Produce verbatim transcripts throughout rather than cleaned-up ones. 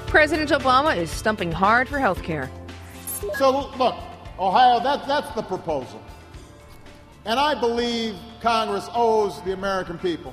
President Obama is stumping hard for health care. So, look, Ohio, that, that's the proposal. And I believe Congress owes the American people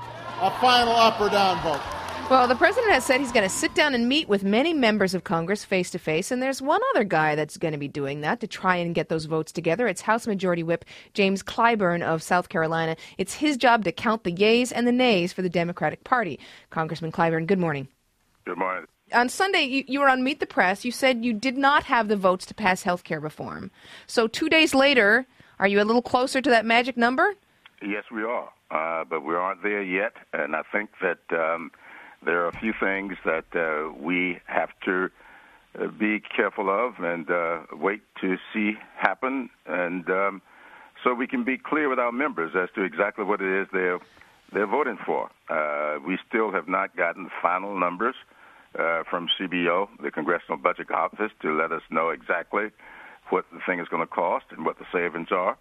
a final up or down vote. Well, the president has said he's going to sit down and meet with many members of Congress face-to-face, and there's one other guy that's going to be doing that to try and get those votes together. It's House Majority Whip James Clyburn of South Carolina. It's his job to count the yeas and the nays for the Democratic Party. Congressman Clyburn, good morning. Good morning. On Sunday, you, you were on Meet the Press. You said you did not have the votes to pass health care reform. So two days later, are you a little closer to that magic number? Yes, we are, uh, but we aren't there yet, and I think that um, there are a few things that uh, we have to uh, be careful of and uh, wait to see happen, and um, so we can be clear with our members as to exactly what it is they're, they're voting for. Uh, we still have not gotten the final numbers uh, from C B O, the Congressional Budget Office, to let us know exactly what the thing is going to cost and what the savings are.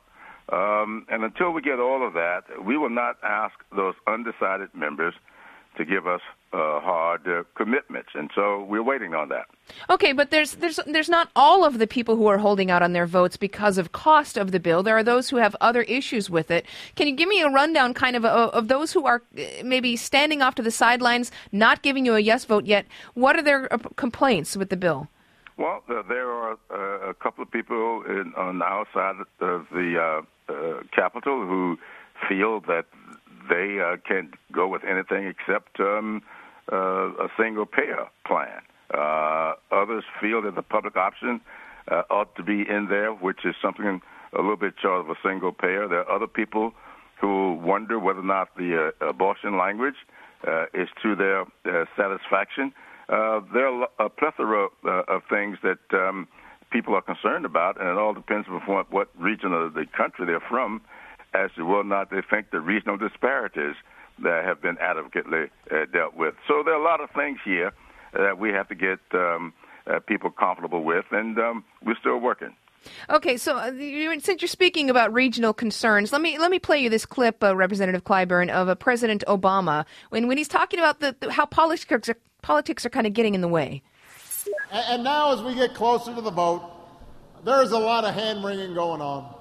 Um, and until we get all of that, we will not ask those undecided members to give us uh, hard uh, commitments, and so we're waiting on that. Okay, but there's there's there's not all of the people who are holding out on their votes because of cost of the bill. There are those who have other issues with it. Can you give me a rundown, kind of, of, of those who are maybe standing off to the sidelines, not giving you a yes vote yet? What are their uh, complaints with the bill? Well, uh, there are uh, a couple of people in, on our side of the uh, uh, Capitol who feel that they uh, can't go with anything except um, uh, a single-payer plan. Uh, others feel that the public option uh, ought to be in there, which is something a little bit short of a single-payer. There are other people who wonder whether or not the uh, abortion language uh, is to their uh, satisfaction. Uh, there are a plethora uh, of things that um, people are concerned about, and it all depends upon what region of the country they're from as to whether or not they think the regional disparities that have been adequately uh, dealt with. So there are a lot of things here that we have to get um, uh, people comfortable with, and um, we're still working. Okay, so uh, you, since you're speaking about regional concerns, let me let me play you this clip, uh, Representative Clyburn, of uh, President Obama when when he's talking about the, the how politics are, politics are kind of getting in the way. And, and now, as we get closer to the vote, there's a lot of hand-wringing going on.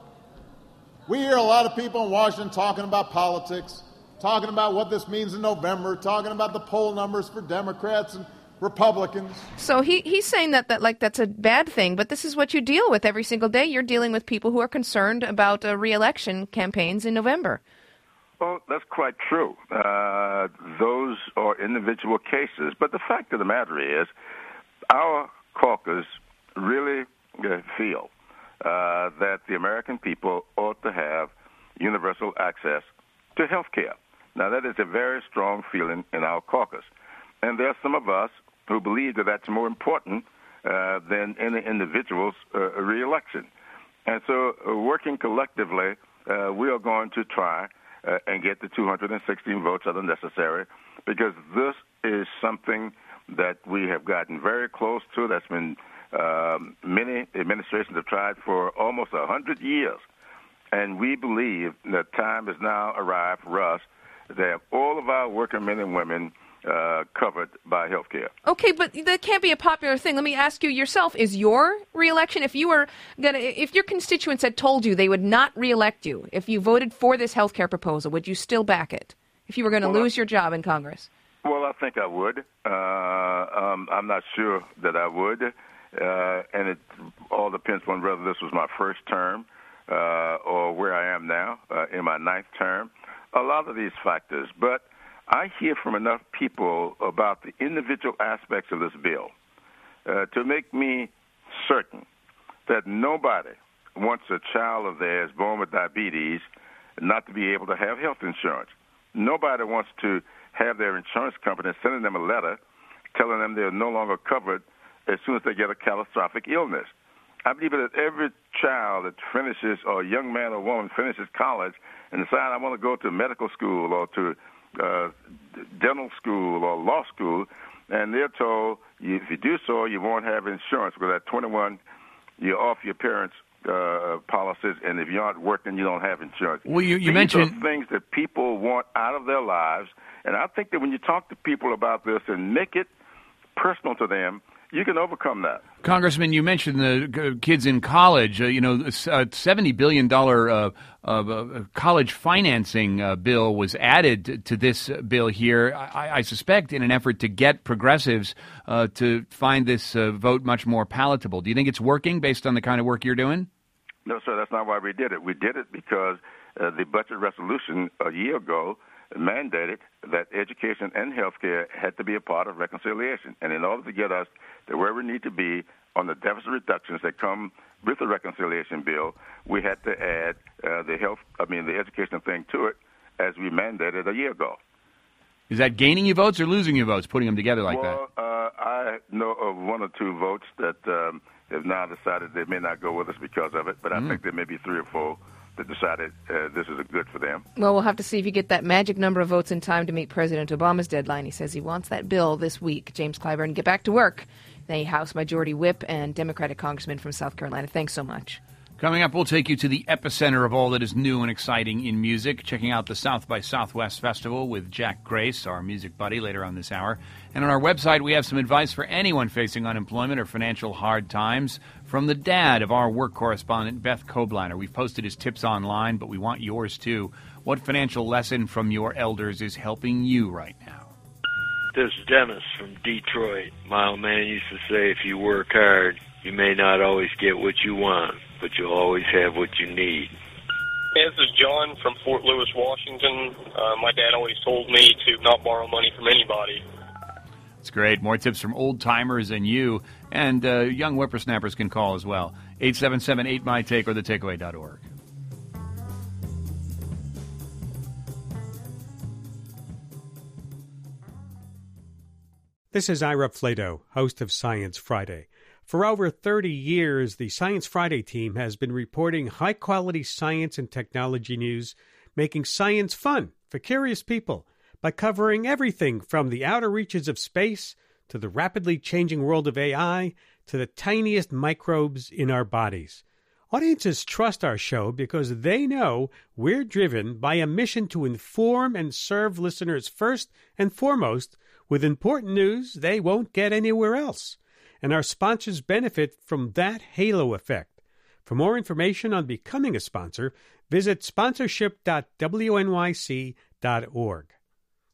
We hear a lot of people in Washington talking about politics, talking about what this means in November, talking about the poll numbers for Democrats and Republicans. So he he's saying that, that like that's a bad thing, but this is what you deal with every single day. You're dealing with people who are concerned about uh, re-election campaigns in November. Well, that's quite true. Uh, those are individual cases. But the fact of the matter is, our caucus really uh, feel uh, that the American people ought to have universal access to health care. Now, that is a very strong feeling in our caucus. And there are some of us who believe that that's more important uh, than any individual's uh, reelection. And so uh, working collectively, uh, we are going to try uh, and get the two hundred sixteen votes that are necessary, because this is something that we have gotten very close to. That's been um, many administrations have tried for almost one hundred years. And we believe that time has now arrived for us to have all of our working men and women Uh, covered by health care. Okay, but that can't be a popular thing. Let me ask you yourself, is your reelection, if you were gonna, if your constituents had told you they would not reelect you, if you voted for this health care proposal, would you still back it if you were going to well, lose your job in Congress? Well, I think I would. Uh, um, I'm not sure that I would. Uh, and it all depends on whether this was my first term uh, or where I am now uh, in my ninth term. A lot of these factors. But I hear from enough people about the individual aspects of this bill uh, to make me certain that nobody wants a child of theirs born with diabetes not to be able to have health insurance. Nobody wants to have their insurance company sending them a letter telling them they're no longer covered as soon as they get a catastrophic illness. I believe that every child that finishes, or a young man or woman finishes college and decides I want to go to medical school or to Uh, dental school or law school, and they're told you, if you do so, you won't have insurance because at twenty-one, you're off your parents' uh, policies, and if you aren't working, you don't have insurance. Well, you, you These mentioned are things that people want out of their lives, and I think that when you talk to people about this and make it personal to them, you can overcome that. Congressman, you mentioned the kids in college. Uh, you know, a seventy billion dollars uh, uh, college financing uh, bill was added to this bill here, I, I suspect, in an effort to get progressives uh, to find this uh, vote much more palatable. Do you think it's working based on the kind of work you're doing? No, sir, that's not why we did it. We did it because uh, the budget resolution a year ago mandated that education and health care had to be a part of reconciliation. And in order to get us to where we need to be on the deficit reductions that come with the reconciliation bill, we had to add uh, the health, I mean, the education thing to it as we mandated a year ago. Is that gaining you votes or losing you votes, putting them together like well, that? Well, uh, I know of one or two votes that um, have now decided they may not go with us because of it, but I mm. think there may be three or four that decided uh, this is good for them. Well, we'll have to see if you get that magic number of votes in time to meet President Obama's deadline. He says he wants that bill this week. James Clyburn, get back to work. The House Majority Whip and Democratic Congressman from South Carolina. Thanks so much. Coming up, we'll take you to the epicenter of all that is new and exciting in music, checking out the South by Southwest Festival with Jack Grace, our music buddy, later on this hour. And on our website, we have some advice for anyone facing unemployment or financial hard times from the dad of our work correspondent, Beth Kobliner. We've posted his tips online, but we want yours too. What financial lesson from your elders is helping you right now? This is Dennis from Detroit. My old man used to say, if you work hard, you may not always get what you want, but you'll always have what you need. Hey, this is John from Fort Lewis, Washington. Uh, my dad always told me to not borrow money from anybody. It's great. More tips from old-timers and you, and uh, young whippersnappers can call as well. eight seven seven eight M Y Take or the takeaway dot org. This is Ira Flato, host of Science Friday. For over thirty years, the Science Friday team has been reporting high-quality science and technology news, making science fun for curious people by covering everything from the outer reaches of space to the rapidly changing world of A I to the tiniest microbes in our bodies. Audiences trust our show because they know we're driven by a mission to inform and serve listeners first and foremost with important news they won't get anywhere else. And our sponsors benefit from that halo effect. For more information on becoming a sponsor, visit sponsorship dot w n y c dot org.